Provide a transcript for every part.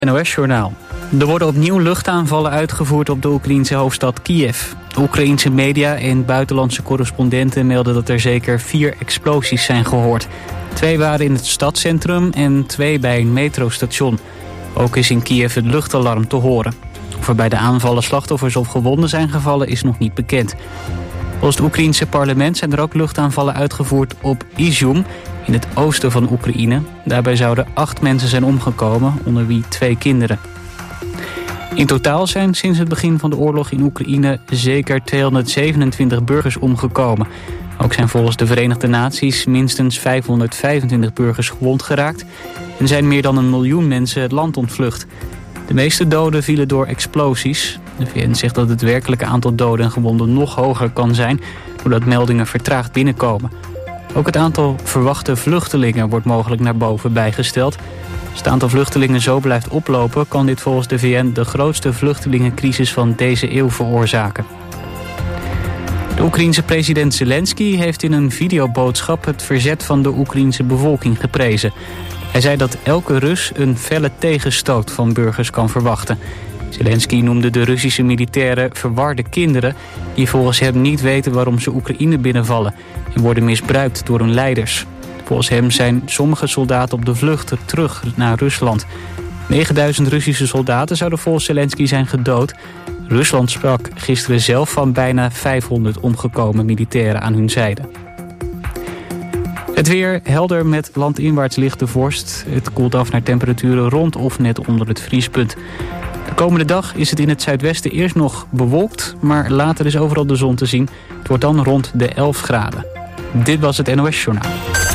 NOS-journaal. Er worden opnieuw luchtaanvallen uitgevoerd op de Oekraïense hoofdstad Kiev. Oekraïense media en buitenlandse correspondenten melden dat er zeker 4 explosies zijn gehoord. 2 waren in het stadscentrum en 2 bij een metrostation. Ook is in Kiev het luchtalarm te horen. Of er bij de aanvallen slachtoffers of gewonden zijn gevallen is nog niet bekend. Volgens het Oekraïense parlement zijn er ook luchtaanvallen uitgevoerd op Izium, in het oosten van Oekraïne. Daarbij zouden 8 mensen zijn omgekomen, onder wie 2 kinderen. In totaal zijn sinds het begin van de oorlog in Oekraïne zeker 227 burgers omgekomen. Ook zijn volgens de Verenigde Naties minstens 525 burgers gewond geraakt en zijn meer dan 1 miljoen mensen het land ontvlucht. De meeste doden vielen door explosies. De VN zegt dat het werkelijke aantal doden en gewonden nog hoger kan zijn, doordat meldingen vertraagd binnenkomen. Ook het aantal verwachte vluchtelingen wordt mogelijk naar boven bijgesteld. Als het aantal vluchtelingen zo blijft oplopen, kan dit volgens de VN de grootste vluchtelingencrisis van deze eeuw veroorzaken. De Oekraïense president Zelensky heeft in een videoboodschap het verzet van de Oekraïense bevolking geprezen. Hij zei dat elke Rus een felle tegenstoot van burgers kan verwachten. Zelensky noemde de Russische militairen verwarde kinderen die volgens hem niet weten waarom ze Oekraïne binnenvallen en worden misbruikt door hun leiders. Volgens hem zijn sommige soldaten op de vlucht terug naar Rusland. 9000 Russische soldaten zouden volgens Zelensky zijn gedood. Rusland sprak gisteren zelf van bijna 500 omgekomen militairen aan hun zijde. Het weer helder met landinwaarts lichte vorst. Het koelt af naar temperaturen rond of net onder het vriespunt. De komende dag is het in het zuidwesten eerst nog bewolkt, maar later is overal de zon te zien. Het wordt dan rond de 11 graden. Dit was het NOS-journaal.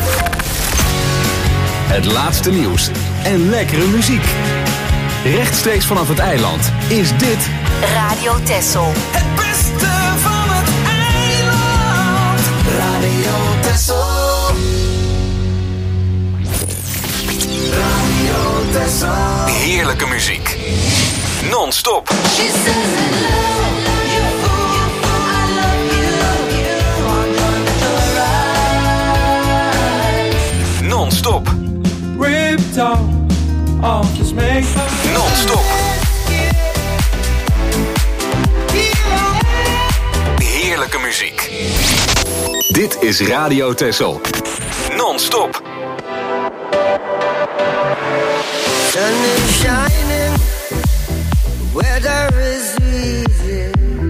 Het laatste nieuws en lekkere muziek. Rechtstreeks vanaf het eiland is dit Radio Texel. Het beste van het eiland. Radio Texel. Radio Texel. heerlijke muziek. Non-stop. Non-stop. Ripped off his makeup. Non-stop. Heerlijke muziek. Dit is Radio Texel. Non-stop. Sun is shining, weather is easy.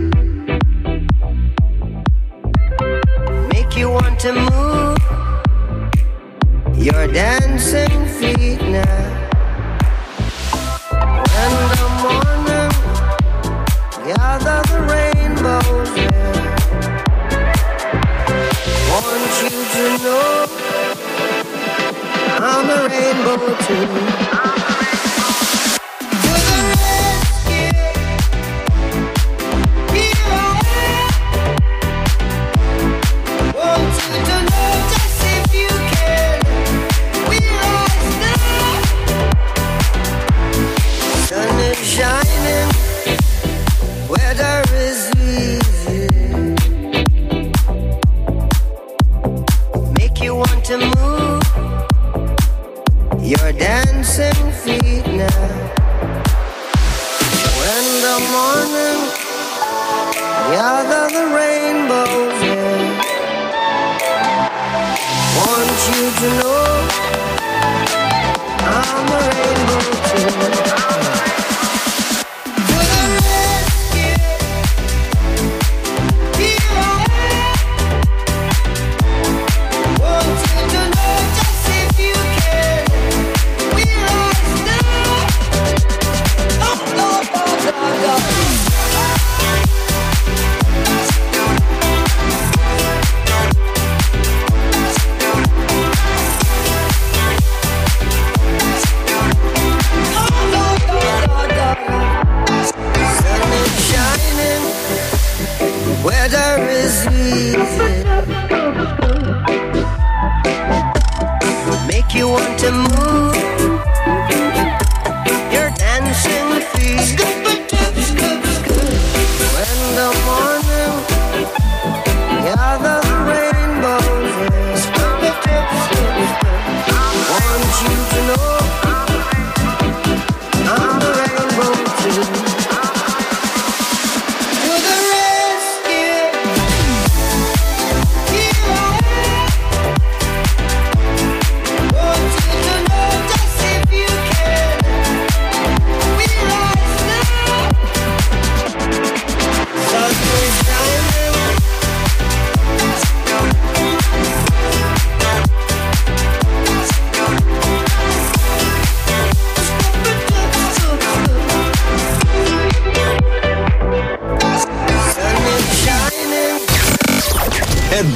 Make you want to move your dancing feet now. In the morning, gather the rainbows there. Want you to know I'm a rainbow too. Shining, weather is easy. Make you want to move your dancing feet now. When the morning gather the rainbows in. Want you to know I'm a rainbow too.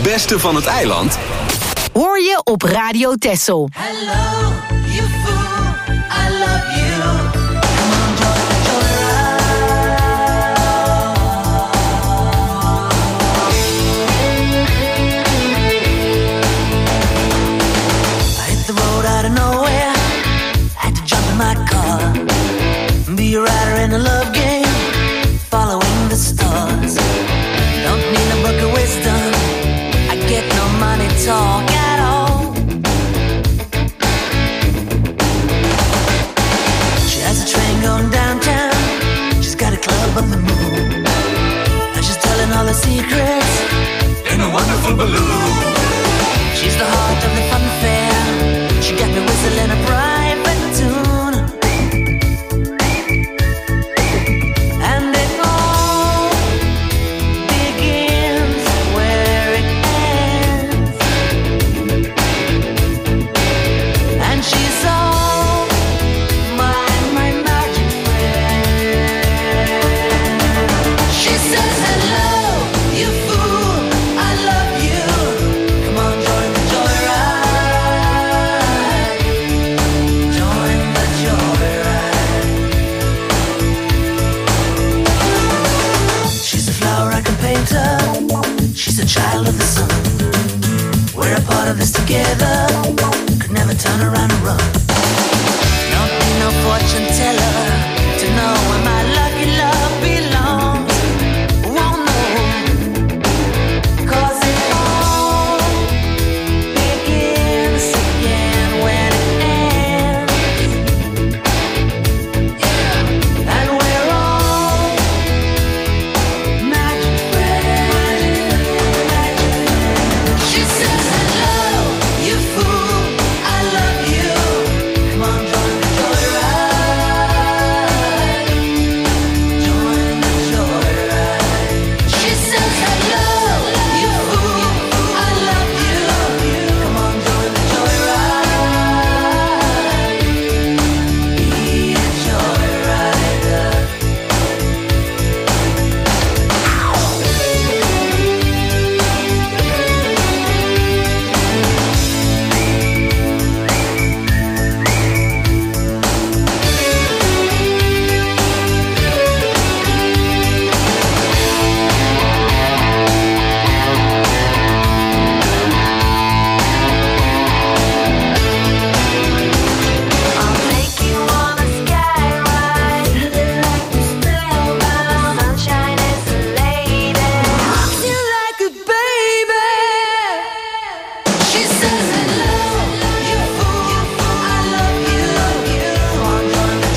beste van het eiland hoor je op Radio Texel. Hello, you fool, I love you. Come on, joyride. I hit the road out of nowhere, had to jump in my car, be a rider in a love game, following the stars. Don't need a book of wisdom, I get no money talk at all. She has a train going downtown, she's got a club on the moon, and she's telling all her secrets in a wonderful balloon. She's the heart of the fun fair, she got me whistling a private tune. Child of the sun, we're a part of this together, could never turn around and run. Don't need no fortune teller to know where my lucky love belongs. Won't know, 'cause it all begins again when it ends. Yeah. And we're all magic friends. She says hello, you fool, I love you. Come on, join the joyride. Join the joyride. She says hello, you fool, I love you. Come on, join the joyride. Be a joyrider. I'll take you on a sky ride, like the spellbound sunshine is a lady. Rock you like a baby. She says hello, you fool, I love you. Come on, join the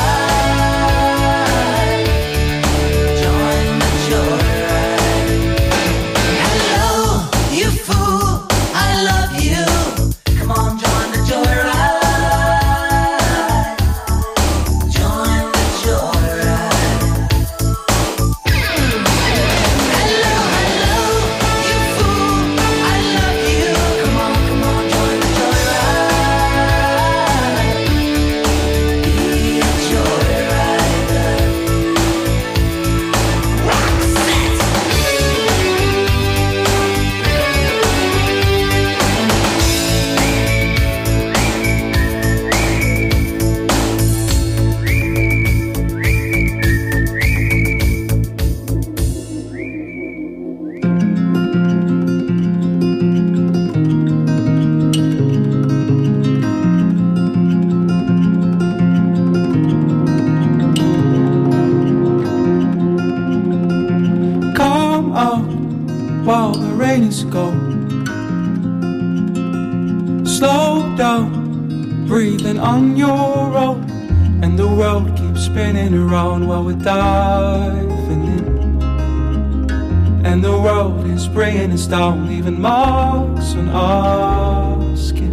joyride. Join the joyride. Hello, you fool, I love you. Come on, join the joyride. Join the joyride. Hello, hello, you fool, I love you. Come on, join the joyride. Be a joyrider. Come out while the rain is gone. Slow down, breathing on your own, and the world keeps spinning around while we're diving in. And the world is bringing us down, leaving marks on our skin.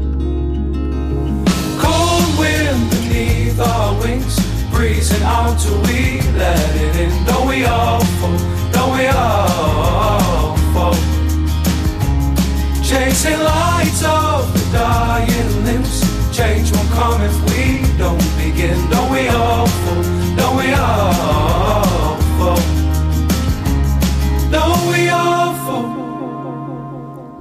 Cold wind beneath our wings, breezing out till we let it in. Don't we all fall? Don't we all fall? Chasing lights of the dying limbs. Change won't come if we don't begin. Don't we all fall? Don't we all fall? Don't we all fall?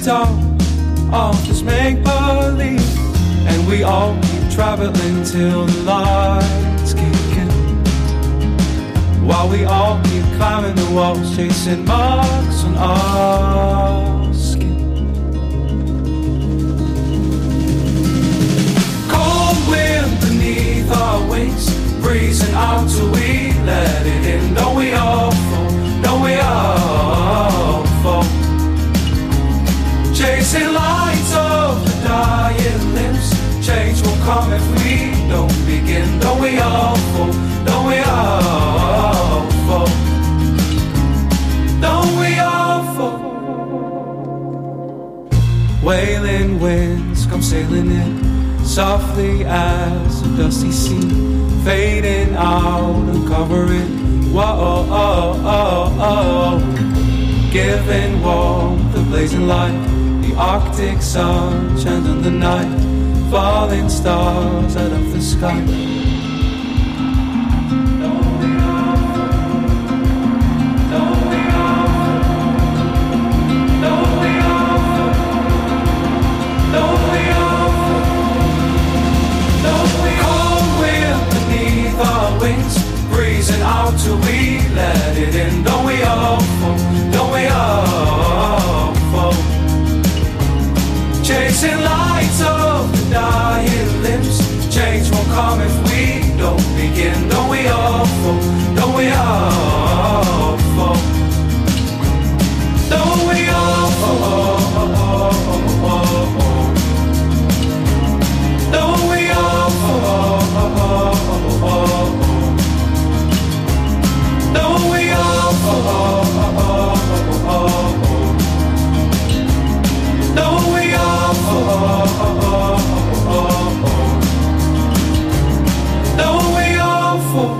top of this make-believe, and we all keep traveling till the lights kick in, while we all keep climbing the walls, chasing marks on our skin. Cold wind beneath our wings, breezing out till we let it in. Don't we all fall? Don't we all fall? Chasing lights of the dying limbs, change will come if we don't begin. Don't we all fall? Don't we all fall? Don't we all fall? Wailing winds come sailing in, softly as a dusty sea, fading out and covering. Whoa, oh, oh, oh. Giving warmth, the blazing light, the Arctic sun shines on the night, falling stars out of the sky. Don't we all fall? Don't we all fall? Don't we all fall? Don't we all fall? Don't we all wind beneath our wings, breezing out till we let it in. Don't we all fall? Don't we all fall? Chasing lights of the dying limbs, change won't come if we don't begin. Don't we all fall? Don't we all fall? Don't we all fall? Don't we all fall? Don't we all fall? Don't we all fall? Don't we all fall?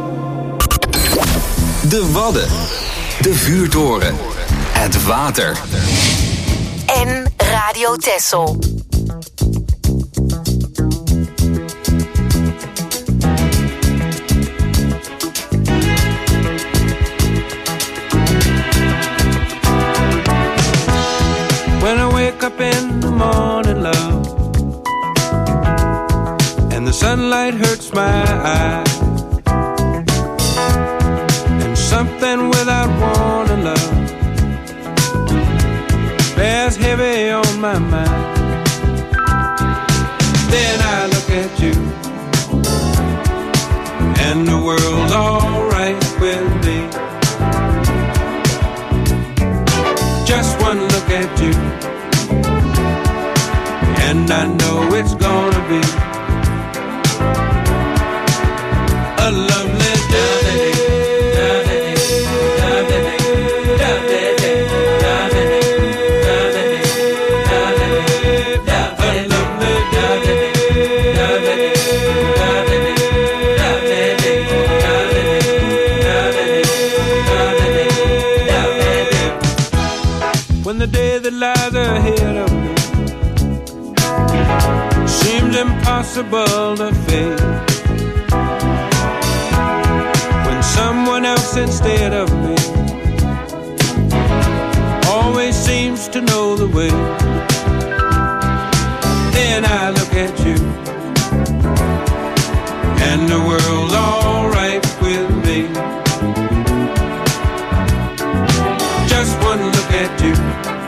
De Wadden, de vuurtoren, het water. En Radio Texel. When I wake up in the morning, love, and the sunlight hurts my eyes, and something without warning, love, bears heavy on my mind. Then I look at you, and the world's alright with me. Just one look at you, and I know it's gonna be a lovely day. When the day that lies ahead of me seems impossible to face, when someone else instead of me always seems to know the way, then I look at you, and the world's alright with me. Just one look at you,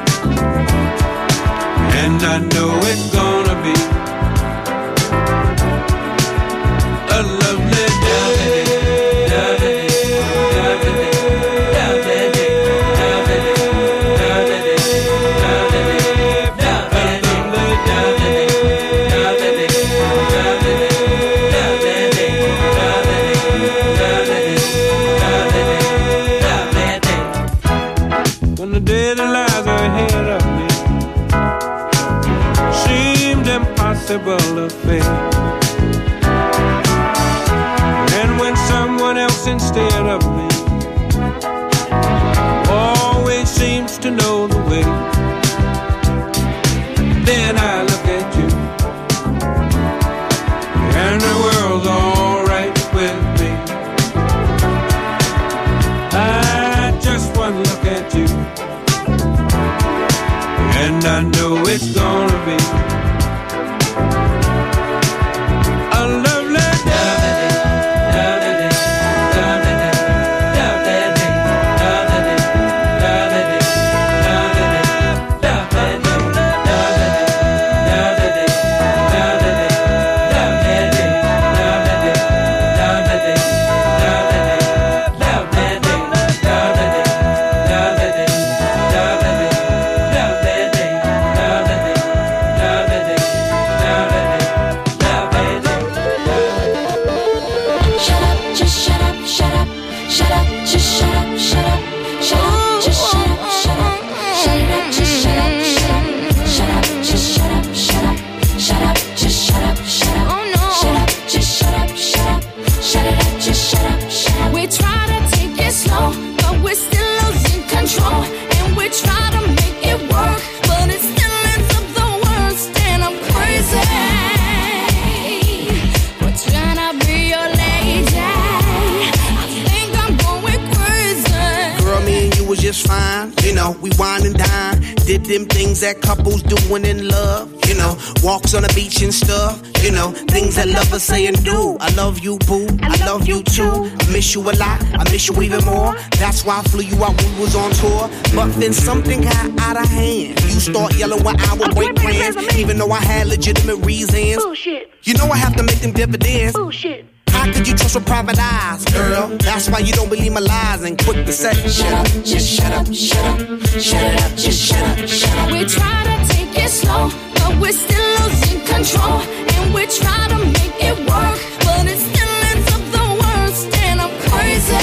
and I know it's gonna be a lovely day. When the day that lies ahead of me seemed impossible to face, and when someone else instead of me always seems to know the way, then I look at you, and the world's alright with me. I just one look at you, and I know it's gonna be a lovely we wine and dine, did them things that couples doing in love, you know, walks on the beach and stuff, you know, things that lovers say and do. I love you, boo, I love you too. I miss you a lot, I miss you even more. That's why I flew you out when we was on tour. But then something got out of hand. You start yelling when I would break plans, even though I had legitimate reasons. Bullshit. You know I have to make them dividends. Bullshit. How could you trust with private eyes, girl? That's why you don't believe my lies and quick to say, shut up, just shut up, shut up, shut it up, just shut up, shut up. We try to take it slow, but we're still losing control. And we try to make it work, but it still ends up the worst. And I'm crazy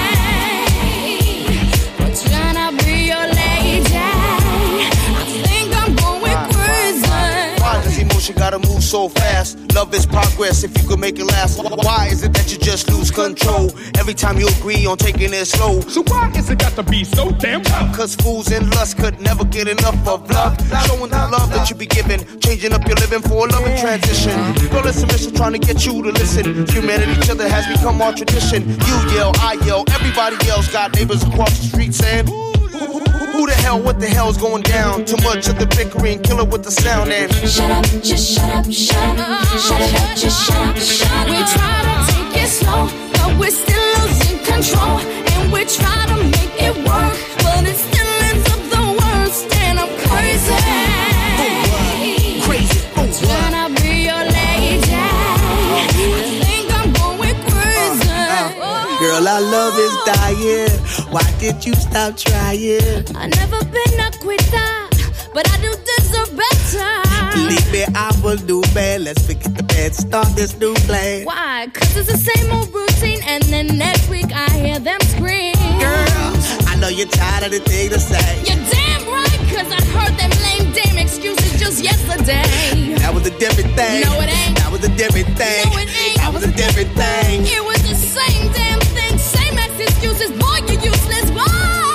for trying to be your lady. I think I'm going crazy. Why does emotion gotta move so fast? Love is progress if you could make it last. Why is it that you just lose control every time you agree on taking it slow? So why is it got to be so damn tough? Cause fools and lust could never get enough of love. Showing the love that you be giving, changing up your living for a loving transition. Girl, listen, mission, trying to get you to listen. Humanity, each other has become our tradition. You yell, I yell, everybody else got neighbors across the street saying, who the hell, what the hell's going down? Too much of the bickering, kill it with the sound and shut up, just shut up, shut up, shut it up, just shut up, shut up. We try to take it slow, but we're still losing control. And we try to make it work, but it still ends up the worst. And I'm crazy, crazy, trying to be your lady. I think I'm going crazy. Girl, our love is dying. Why did you stop trying? I've never been a quitter, but I do deserve better. Believe me, I will do bad. Let's forget the bad, start this new plan. Why? Cause it's the same old routine, and then next week I hear them scream. Girl, I know you're tired of the thing to say. You're damn right, cause I heard them lame damn excuses just yesterday. That was a different thing. No, it ain't. That was a different thing. No, it ain't. That was a different thing. It was the same damn thing, same ex excuses. Boy, you useless. Whoa.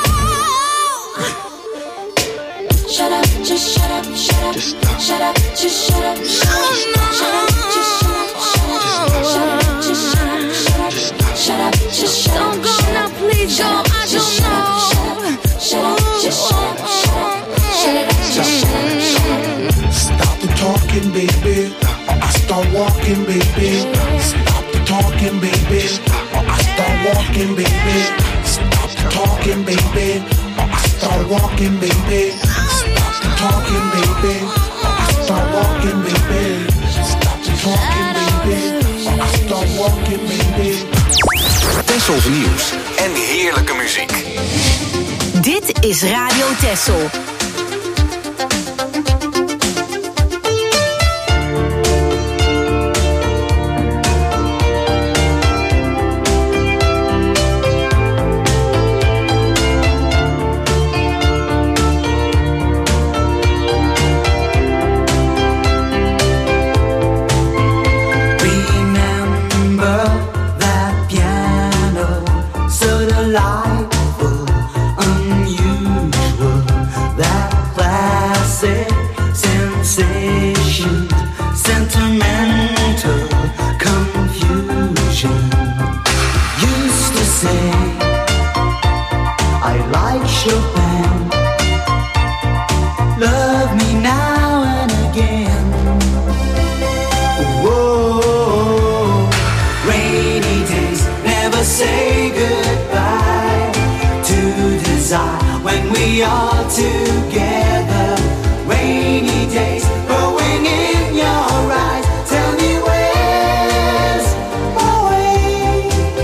Shut up, just shut up, shut up, just stop. Shut up, just shut up, shut up, shut up, just shut up, shut up, just shut up, shut up, shut up, just shut up. Don't go now, please go. I don't know. Shut up, just shut up, shut up, shut up, just shut up. Stop the talking, baby. I start walking, baby. Stop the talking, baby. I start walking, baby. Stop the talking, baby. I start walking, baby. Stop the talking, baby. I start walking, baby. Stop the talking, baby. I start walking, baby. Tessels nieuws en heerlijke muziek. Dit is Radio Tessel. Delightful, unusual, that we are together. Rainy days growing in your eyes. Tell me where's my way?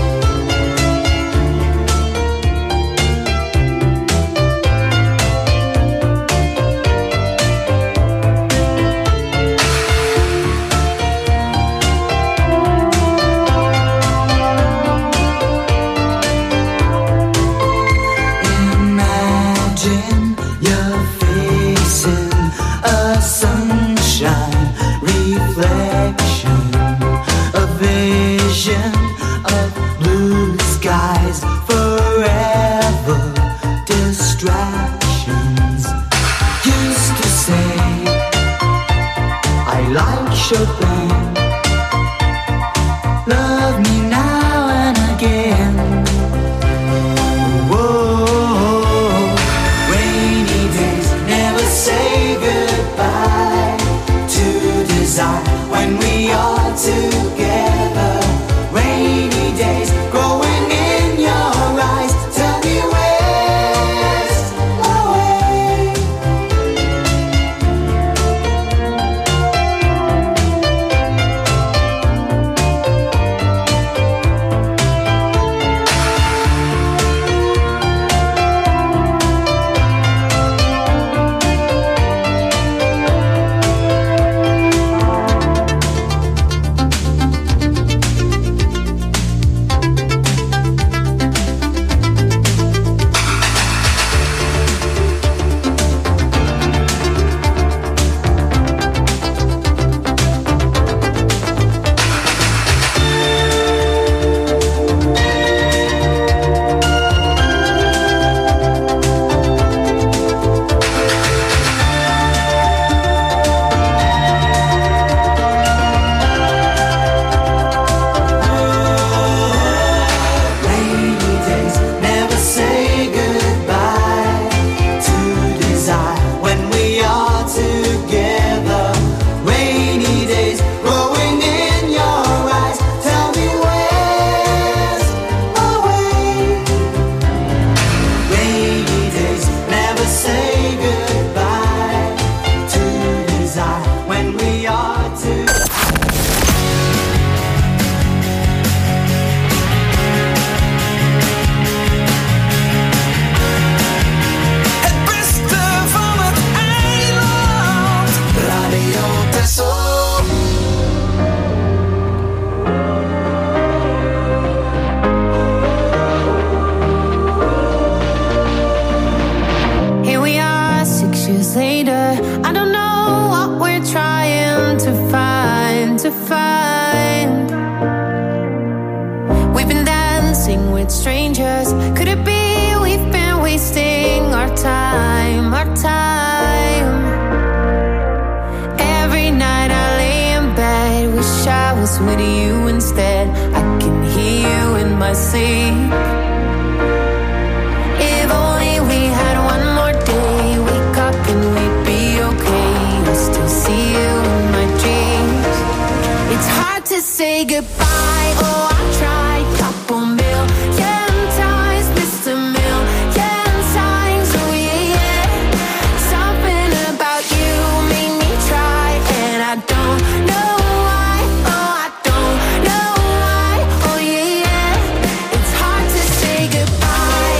Imagine you're facing a sunshine reflection, a vision of blue skies, forever distractions. Used to say I like Chopin, love me now and again. Whoa, rainy days never say goodbye to desire when we are together. Rainy days growing in your eyes. Tell me where's my way? Rainy days never say goodbye to desire when we are together. Rainy days growing in your eyes. Tell me where's my way? Rainy days never say goodbye to desire when we are together. Het beste van het eiland. Radio Texel. Here we are 6 years later. I don't know what we're trying to find, We've been dancing with strangers. Could it be we've been wasting our time, Every night I lay in bed, wish I was with you instead. I can hear you in my sleep. If only we had one more day, wake up and we'd be okay. I still see you in my dreams. It's hard to say goodbye. Oh, I tried couple million times, missed a million times. Oh yeah, something about you made me try, and I don't know why. Oh, I don't know why. Oh yeah, it's hard to say goodbye.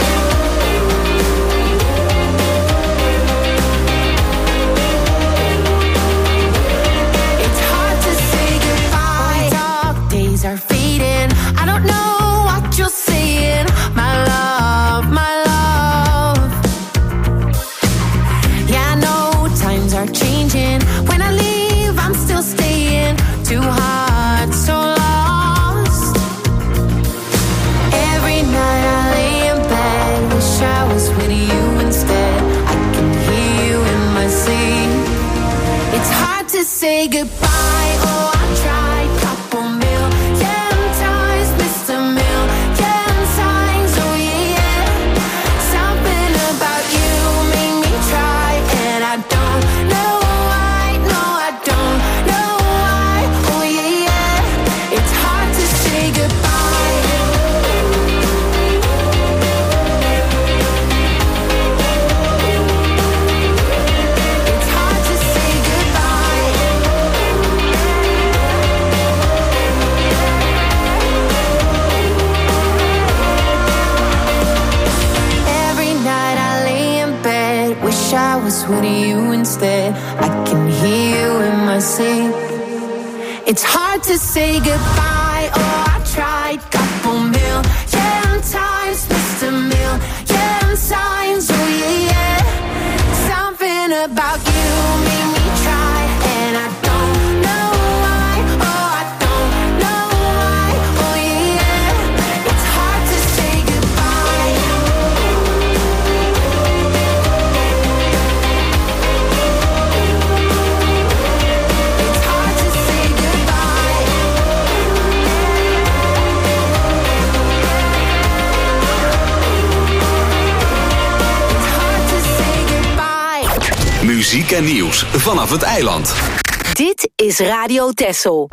It's hard to say goodbye. Dark days are fading. I don't know what you're saying, my love, my love. Yeah, I know times are changing. When I leave, I'm still staying. Too hard, so lost. Every night I lay in bed, wish I was with you instead. I can hear you in my sleep. It's hard to say goodbye. Oh, I tried couple million times, missed a million times. Oh yeah, something about you made me try, and I don't know why. No, I don't know why. Oh yeah, it's hard to say goodbye. wish I was with you instead. I can hear you in my sleep. It's hard to say goodbye. Oh, I tried. Couple million times, missed a million signs. Oh yeah, yeah. Something about you made me try, and I don't know why. Oh, I don't know why. Oh yeah, yeah. It's hard to say goodbye. It's hard to say goodbye. It's hard to say goodbye. Muziek en nieuws vanaf het eiland. Dit is Radio Texel.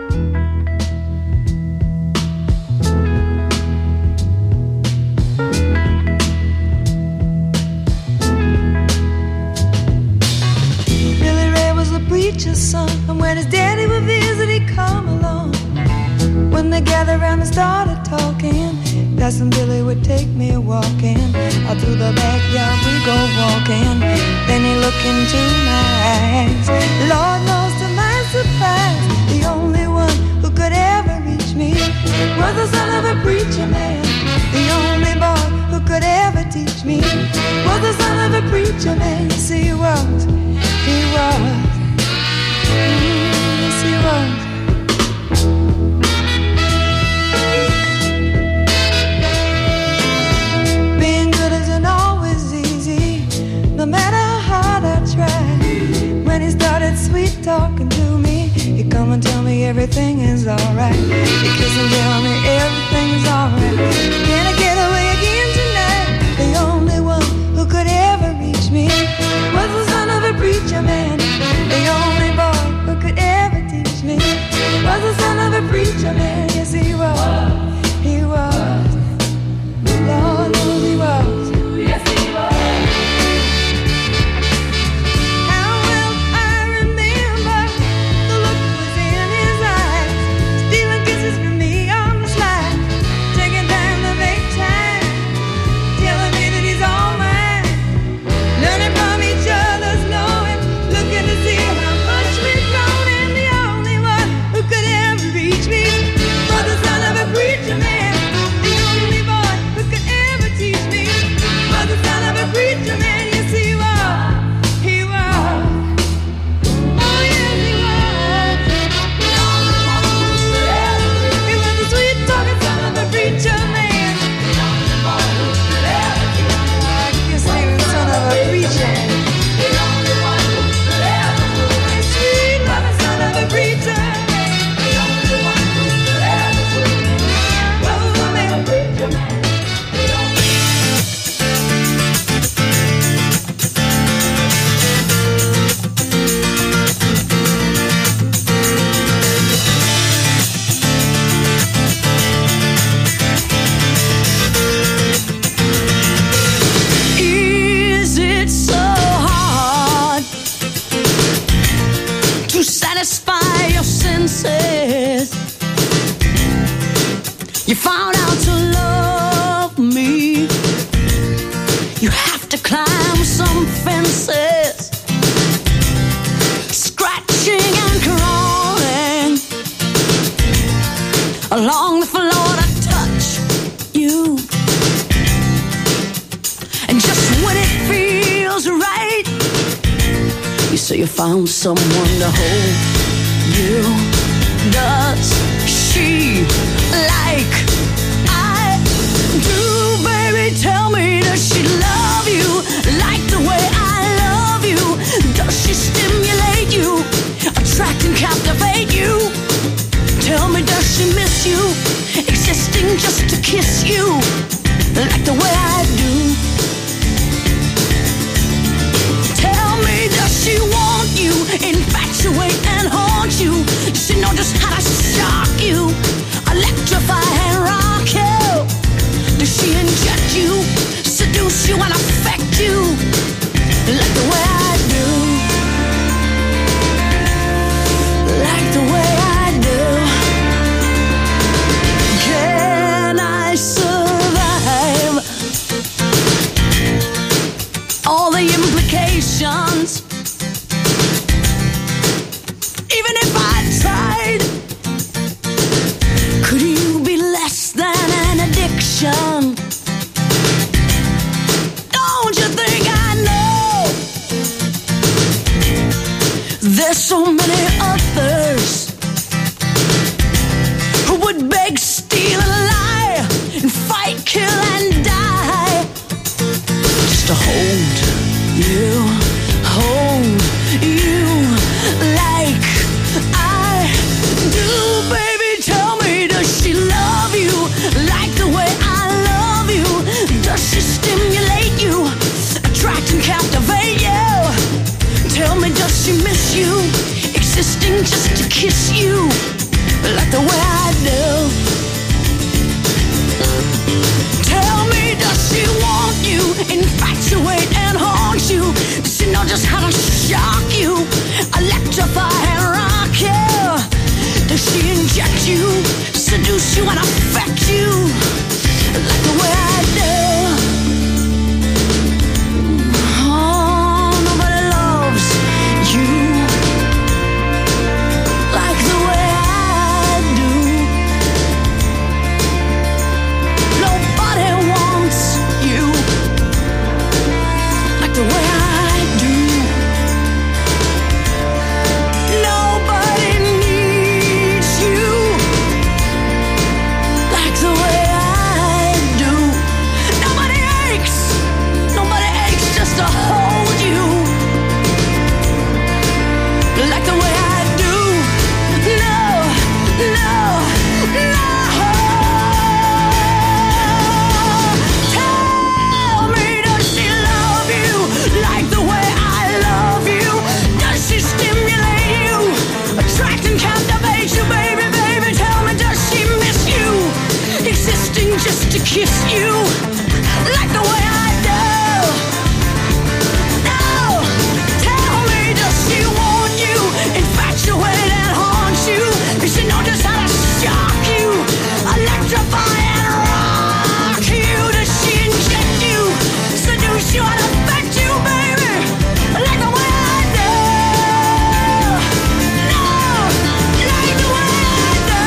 Billy Ray was a preacher's son, and when his daddy would visit, he'd come along. When they gathered around and started talking, Cousin Billy would take me walking. Out through the backyard we go walking. Then he looked into my eyes. Lord knows to my surprise, the only one who could ever reach me was the son of a preacher man. The only boy who could ever teach me was the son of a preacher man. Yes, he was. He was. Yes, he was. Being good isn't always easy, no matter how hard I try. When he started sweet talking to me, he'd come and tell me everything is alright. He'd kiss and tell me everything is alright. Can I get away again tonight? The only one who could ever reach me was the son of a preacher man. The only boy who could ever teach me was the son of a preacher man. Yes, he was. He was. Lord knows he was. Yes, he was. How will I remember the look was in his eyes, stealing kisses from me on the slide, taking time to make time, telling me that he's all mine, learning from each other's knowing, looking to see how much we've grown, and the only one who could ever reach me was the son of a preacher man. The only boy who could ever teach me was the son of a preacher man. Yes, he was. He was. Oh, yes, he was. He was the sweet talking son of a preacher man. I guess he was the son of a preacher. Sweet loving son of a preacher. Oh, man, preacher man. Is it so hard to satisfy your senses? You found out to love me. You have to climb some fences, scratching and crawling along the floor to touch you. And just when it feels right, you say you found someone to hold you. Does she like I do, baby? Tell me, does she love you like the way I love you? Does she stimulate you, attract and captivate you? Tell me, does she miss you, existing just to kiss you like the way I do? Tell me, does she want you, infatuate and haunt you? Does she know just how to shock you, electrify and rock you? Does she inject you, seduce you and affect you like the way I do? Like the way I do. Can I surrender there's so many others who would beg, steal, and lie, and fight, kill, and die just to hold you like I do. Baby, tell me, does she love you like the way I love you? Does she stimulate you, attract and captivate you? Tell me, does she miss you, existing just to kiss you like the way I do? Tell me, does she want you, infatuate and haunt you? Does she know just how to shock you, electrify and rock you? Does she inject you, seduce you and affect you like the way I do? Oh, nobody loves you like the way I do. Nobody wants you like the way I do. Nobody needs you like the way I do. Nobody aches just to hold you like the way I do. No, tell me, does she love you like the way I love you? Does she stimulate you, attract and captivate you? Baby, baby, tell me, does she miss you, existing just to kiss you like the way I do? No, tell me, does she want you, infatuate and haunt you? Does she know just how to shock you, electrify and rock you? Does she inject you, seduce you and affect you, baby, like the way I do? No, like the way I do.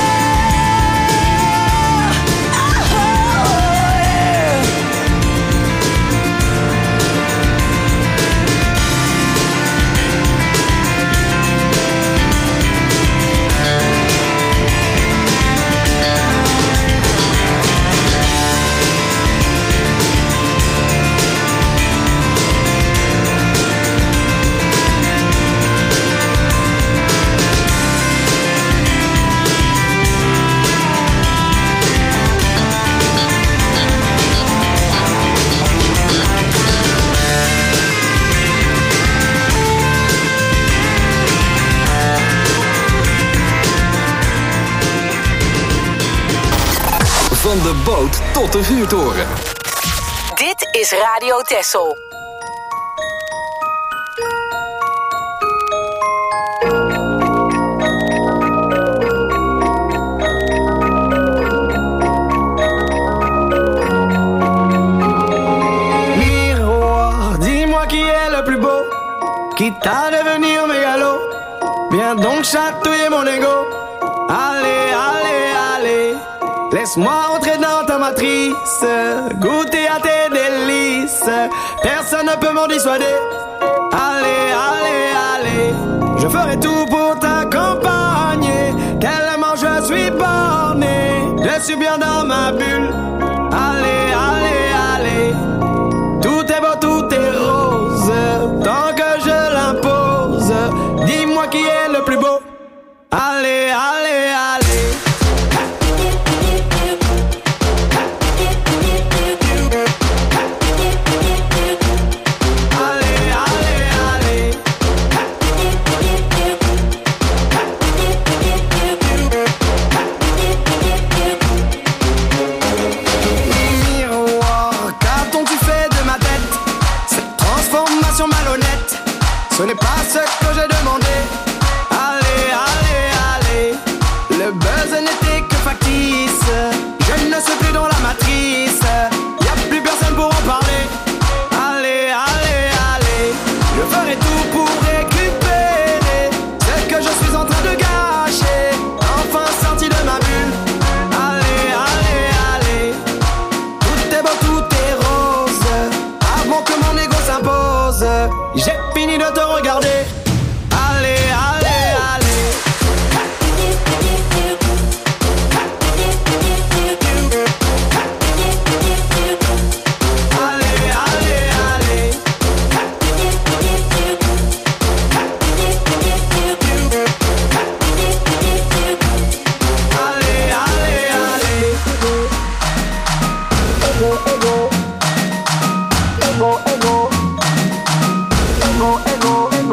Oh, yeah. Van de boot tot de vuurtoren. Dit is Radio Texel. Miroir, dis-moi qui est le plus beau, quitte à devenir mégalo. Viens donc chatouiller mon ego. Allez, allez, allez, laisse-moi entrer dans ta matrice, goûter à tes délices. Personne ne peut m'en dissuader. Allez, allez, allez, je ferai tout pour t'accompagner. Tellement je suis borné, je suis bien dans ma bulle. Allez, allez, allez, tout est beau, tout est rose, tant que je l'impose. Dis-moi qui est le plus beau. Allez, allez, allez. Ce n'est pas ce que j'ai demandé. Allez, allez, allez, le buzz n'était que factice. Je ne suis plus dans la matrice, y a plus personne pour en parler. Allez, allez, allez, je ferai tout pour récupérer ce que je suis en train de gâcher. Enfin sorti de ma bulle. Allez, allez, allez, tout est beau, tout est rose, avant que mon ego s'impose. J'ai fini de te regarder. Allez,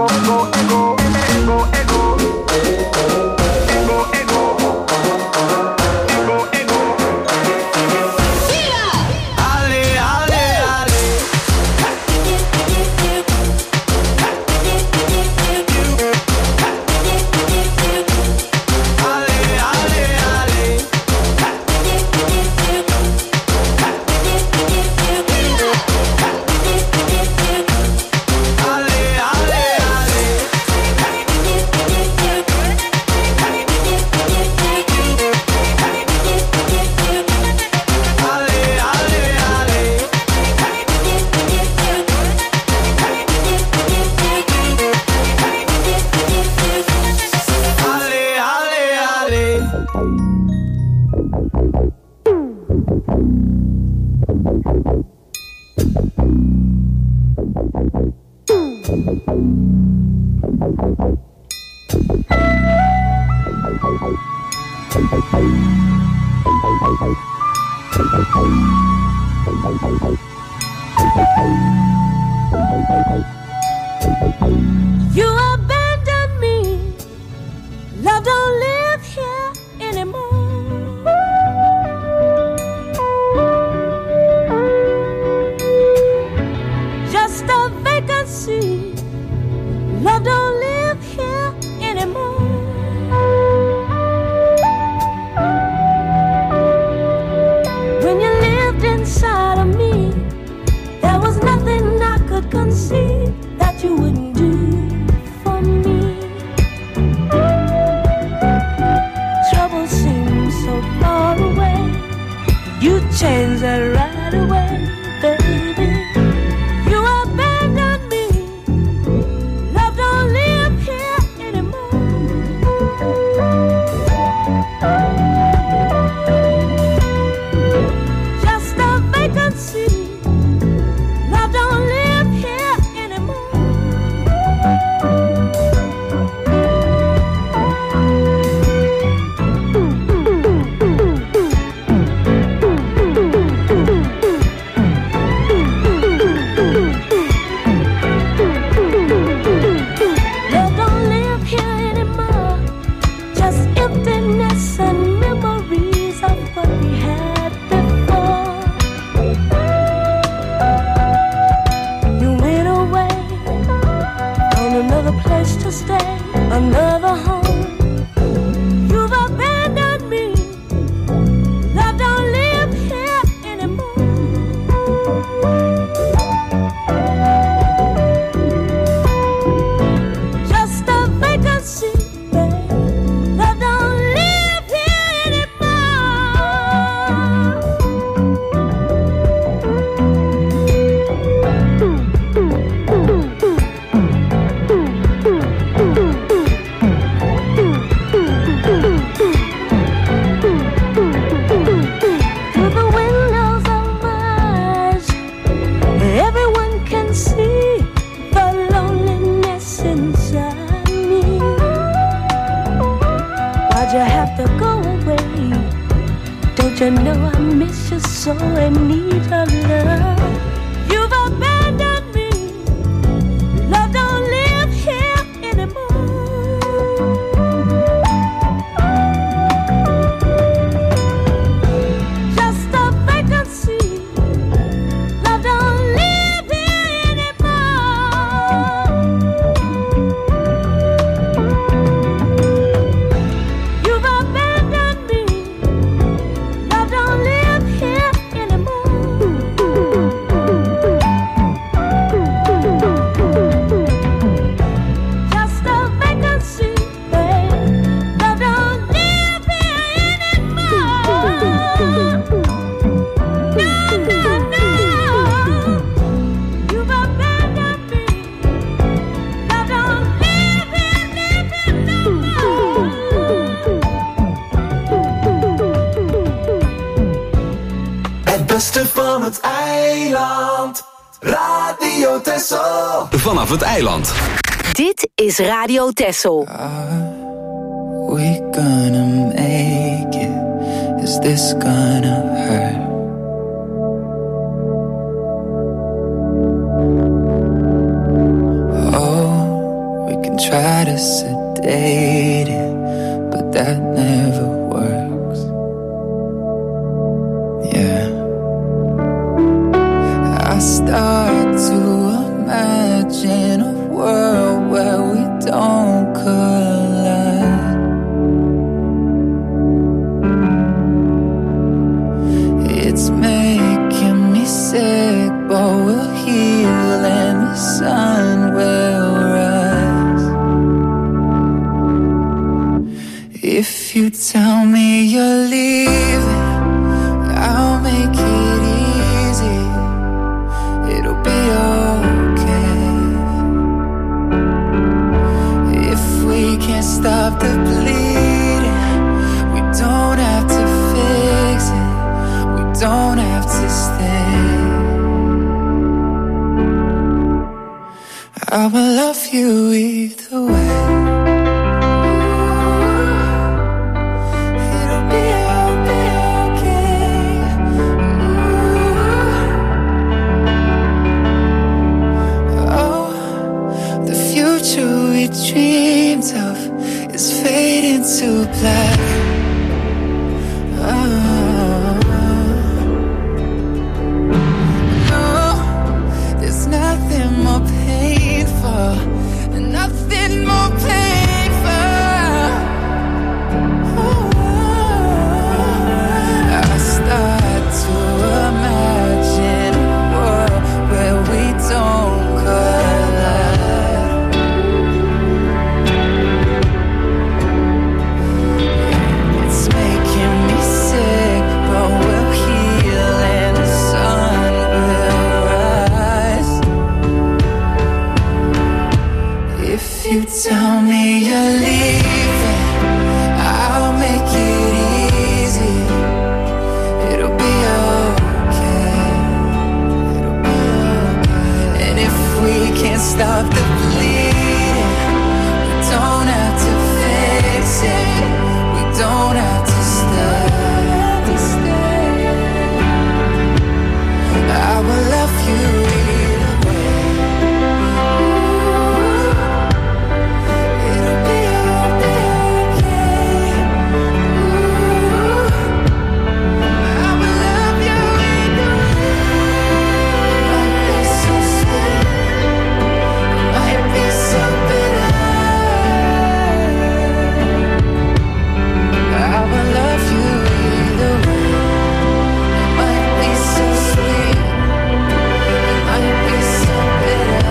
You abandoned me. Love don't live here anymore. Just a vacancy. Love don't live here anymore. When you lived inside of me, there was nothing I could conceive that you wouldn't do for me. Trouble seems so far away. You changed that right away, baby. You abandoned me. Love don't live here anymore. Just a vacancy. Love don't live here anymore. Love don't live here anymore. Just emptiness and memories of what we had before. You went away, found another place to stay, another home. You've abandoned me. Love don't live here anymore. Just a vacancy, babe. Love don't live here anymore. Through the windows of my eyes, everyone can see the loneliness inside me. Why'd you have to go away? Don't you know I miss you so and need your love? You've abandoned me. Love don't live here anymore. Just a vacancy. Love don't live here anymore. You've abandoned me. Love don't live here anymore. Just a vacancy, babe. Love don't live here anymore. No, no, no. You've abandoned me. Love don't live here no more. Het beste van het eiland. Radio Texel. Vanaf het eiland. Dit is Radio Texel. We gonna make it? Is this gonna hurt? Oh, try to sedate it, but that never works. Yeah. I start to imagine a world where we don't collide. It's making me sick, but we'll heal and the sun will rise. If you tell me you're leaving, I'll make it easy. It'll be okay. If we can't stop the bleeding, we don't have to fix it. We don't have to stay. I will love you either way. It'll be okay. Oh, the future we dreamed of is fading to black. No, there's nothing more painful, nothing more painful. I start to imagine a world where we don't collide. It's making me sick, but we'll heal and the sun will rise. If you tell me you're leaving, I'll make it easy. It'll be okay. It'll be okay. And if we can't stop the bleeding, we don't have to fix it. We don't have to stay. I will love you either way. It'll be okay. I will love you either way. Might be so sweet, might be so bitter. I will love you either way. Might be so sweet, might be so bitter.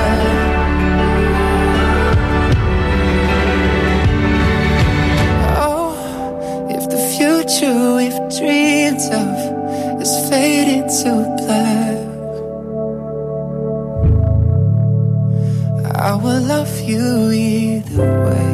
Oh, if the future we've dreamed of is fading to black, I will love you either way.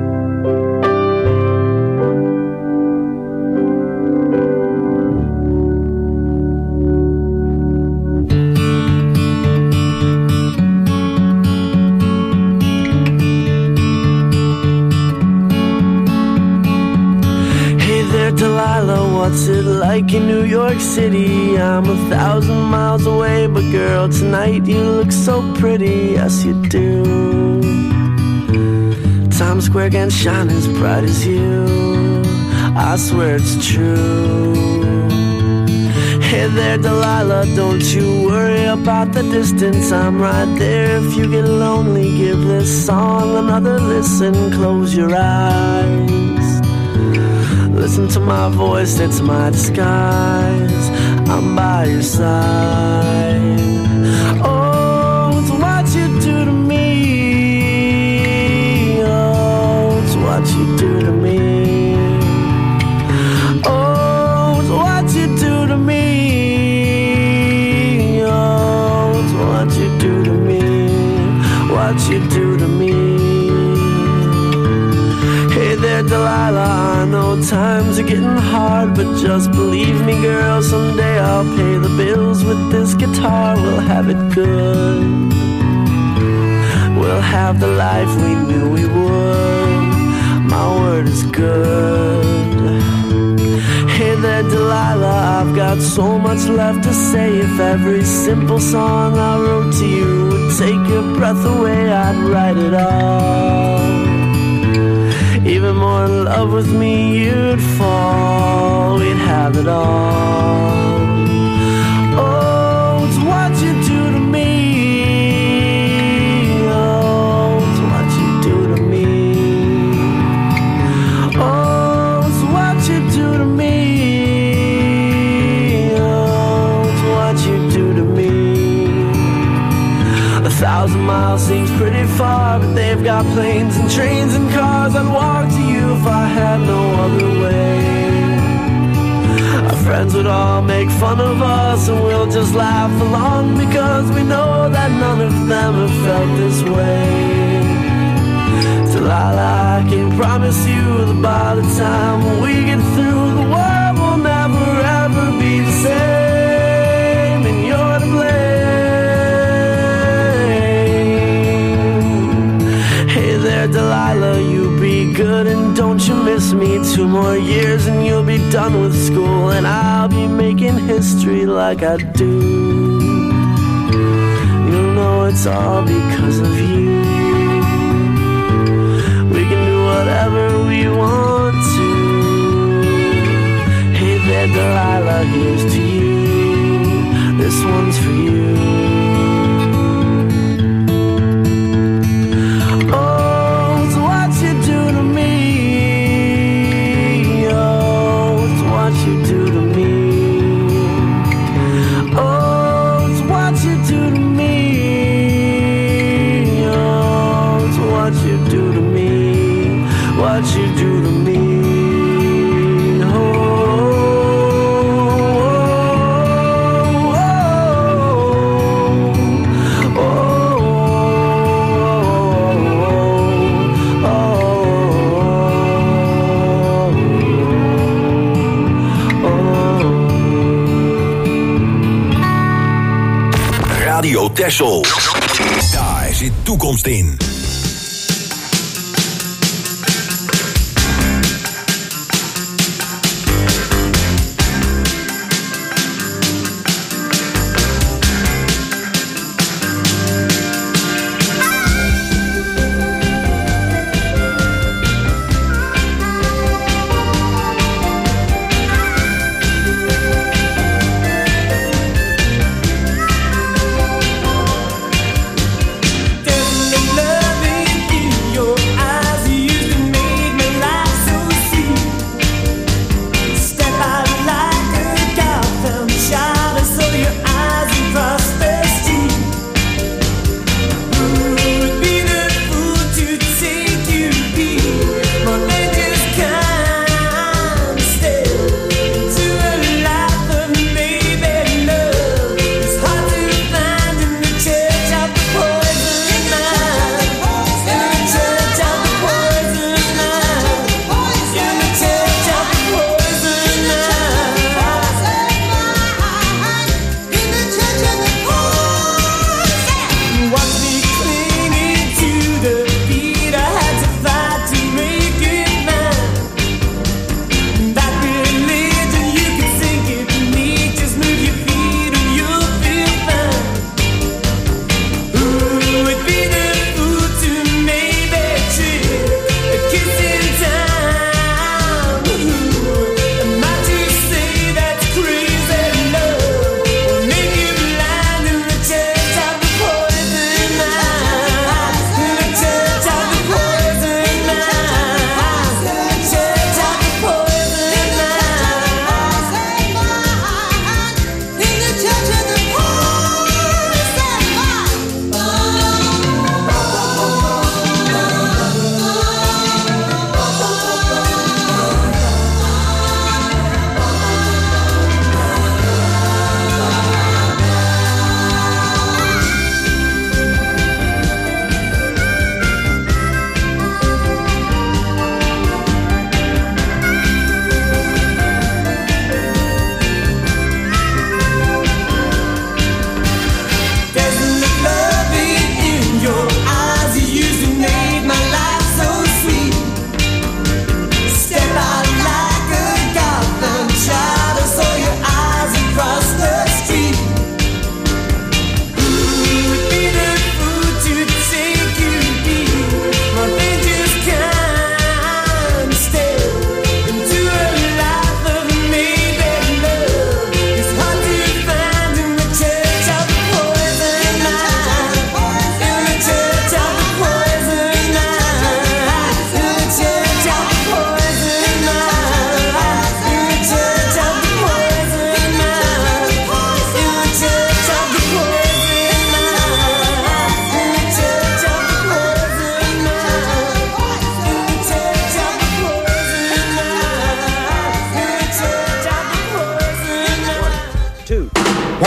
Hey there, Delilah, what's it like in New York City? I'm 1,000 miles away, but girl, tonight you look so pretty, yes you do. Times Square can't shine as bright as you, I swear it's true. Hey there, Delilah, don't you worry about the distance, I'm right there. If you get lonely, give this song another listen, close your eyes. Listen to my voice, it's my disguise, I'm by your side. Oh, it's what you do to me. Oh, it's what you do to me. Oh, it's what you do to me. Oh, it's what you do to me. What you do to me. Hey there, Delilah, I know times are getting hard, but just believe me, girl, someday I'll pay the bills with this guitar. We'll have it good. We'll have the life we knew we would. My word is good. Hey there, Delilah, I've got so much left to say. If every simple song I wrote to you would take your breath away, I'd write it all. Even more in love with me, you'd fall. We'd have it all. Oh, it's what you do to me. Oh, it's what you do to me. Oh, it's what you do to me. Oh, it's what you do to me. 1,000 miles seems pretty far, but they've got planes and trains and cars. I'd walk to you if I had no other way. Our friends would all make fun of us, and we'll just laugh along, because we know that none of them have felt this way. Delilah, I can promise you that by the time we get through, the world will never ever be the same, and you're to blame. Hey there, Delilah, you be good and don't you miss me. 2 more years and you'll be done with school, and I'll be making history like I do. You'll know it's all because of you. We can do whatever we want to. Hey there, Delilah, here's to you. This one's for you. Oh, it's what you do to me. Oh, it's what you do to me. Oh, it's what you do to me. Oh, it's what you do to me. What you do to me. Radio Texel. Daar zit toekomst in. Didn't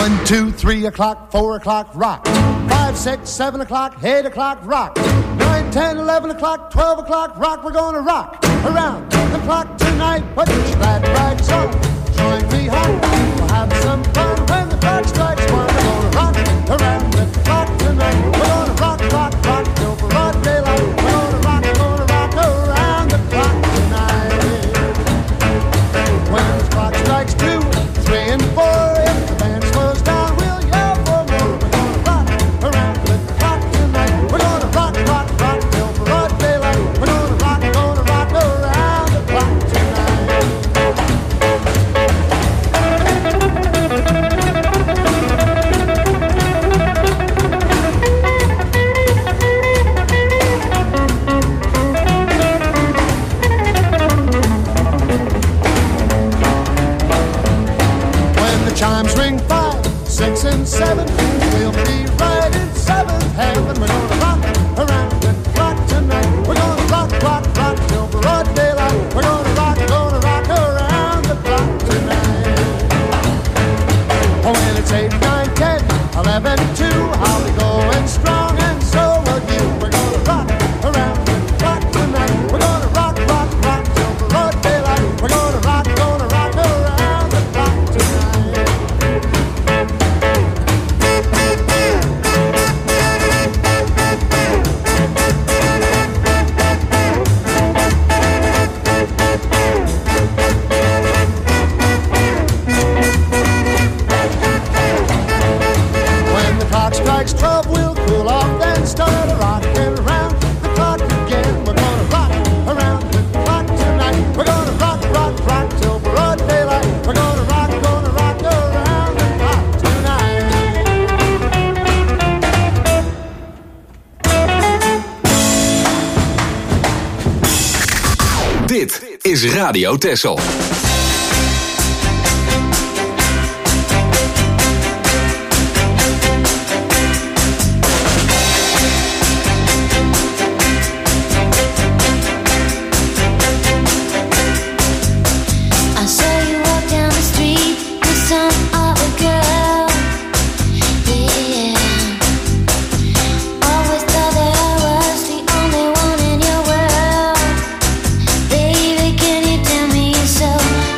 1, 2, 3 o'clock, 4 o'clock, rock. 5, 6, 7 o'clock, 8 o'clock, rock. 9, 10, 11 o'clock, 12 o'clock, rock. We're gonna rock around the clock tonight. Put your glad rags on, join me home. We'll have some fun when the clock strikes 1. We're gonna rock around the clock tonight. We're gonna rock, rock, rock till broad daylight. We're gonna rock around the clock tonight. When the clock strikes 2, 3, and 4, if the band slows down, we'll yell for more. We're gonna rock around the clock tonight. We're gonna rock, rock, rock till broad daylight. We're gonna rock around the clock tonight. When the chimes ring 5, 6, and 7, we'll be right in 7th heaven. We're gonna rock around the clock tonight. We're gonna rock, rock, rock till broad daylight. We're gonna rock around the clock tonight. Oh, when it's 8, 9, 10, 11, 2, I'll be going strong, and so will you. We're gonna rock around the clock tonight. We're gonna rock, rock, rock till broad daylight. We're gonna rock around the clock tonight. When the clock strikes 12, we'll cool off, then start rocking around the clock again. We're gonna rock around the clock tonight. We're gonna rock, rock, rock till broad daylight. We're gonna rock around the clock tonight. Dit is Radio Texel. I saw you walk down the street with some other girl. Yeah. Always thought that I was the only one in your world. Baby, can you tell me so?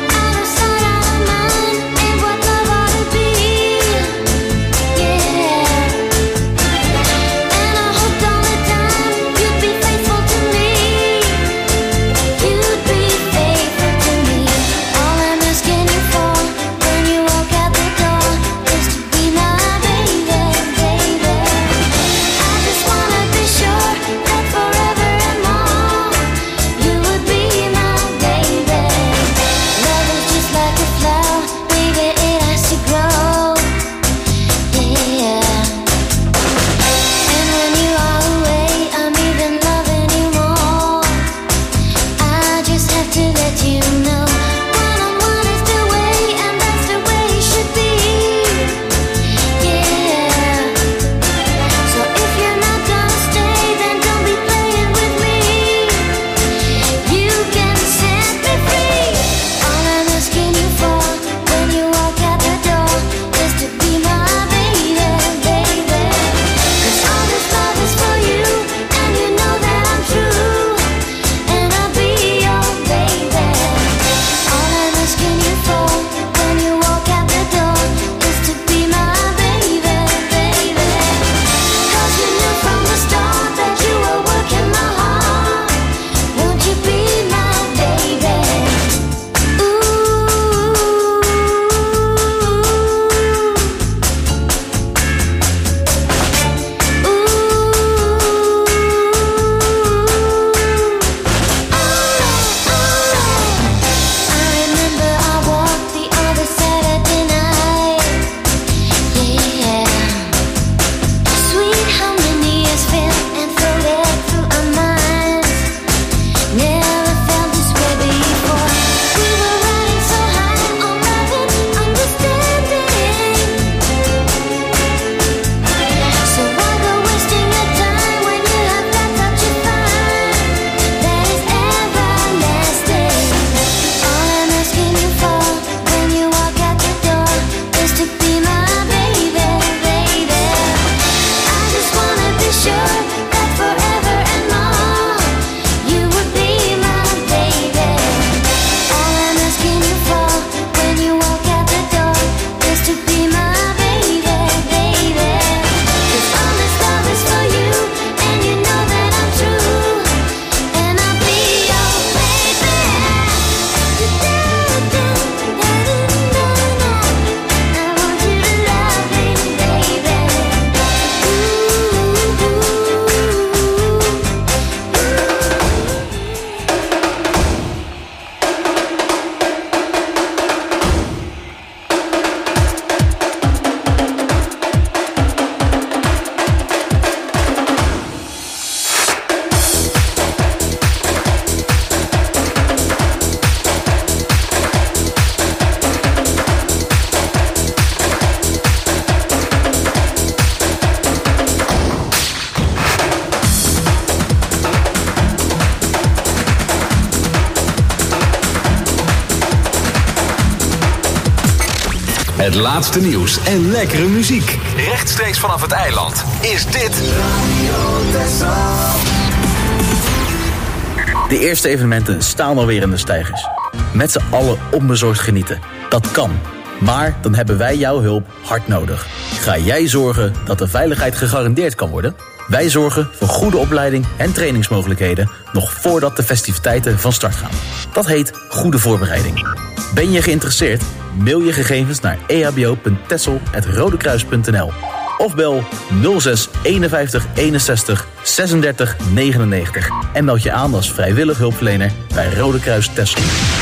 Het laatste nieuws en lekkere muziek. Rechtstreeks vanaf het eiland is dit Radio Texel. De eerste evenementen staan alweer in de steigers. Met z'n allen onbezorgd genieten. Dat kan. Maar dan hebben wij jouw hulp hard nodig. Ga jij zorgen dat de veiligheid gegarandeerd kan worden? Wij zorgen voor goede opleiding en trainingsmogelijkheden nog voordat de festiviteiten van start gaan. Dat heet goede voorbereiding. Ben je geïnteresseerd? Mail je gegevens naar ehbo.tessel@rodekruis.nl of bel 06 51 61 36 99 en meld je aan als vrijwillig hulpverlener bij Rode Kruis Texel.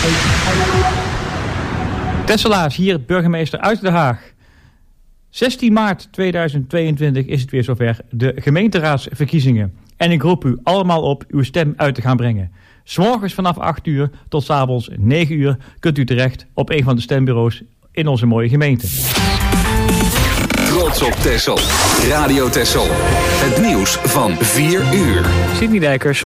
Tesselaars, hier burgemeester uit Den Haag. 16 maart 2022 is het weer zover, de gemeenteraadsverkiezingen. En ik roep u allemaal op uw stem uit te gaan brengen. 's Morgens vanaf 8 uur tot 's avonds 9 uur kunt u terecht op een van de stembureaus in onze mooie gemeente. Trots op Texel. Radio Texel. Het nieuws van 4 uur. Sydney Dijkers.